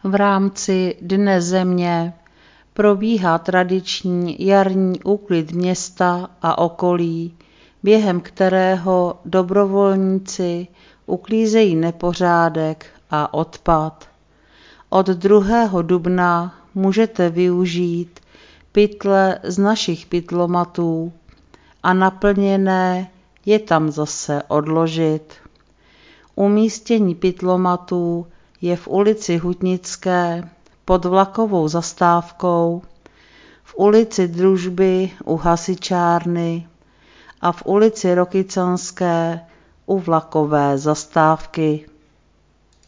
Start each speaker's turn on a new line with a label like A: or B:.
A: V rámci Dne země probíhá tradiční jarní úklid města a okolí, během kterého dobrovolníci uklízejí nepořádek a odpad. Od 2. dubna můžete využít pytle z našich pytlomatů a naplněné je tam zase odložit. Umístění pytlomatů je v ulici Hutnické pod vlakovou zastávkou, v ulici Družby u hasičárny a v ulici Rokycanské u vlakové zastávky.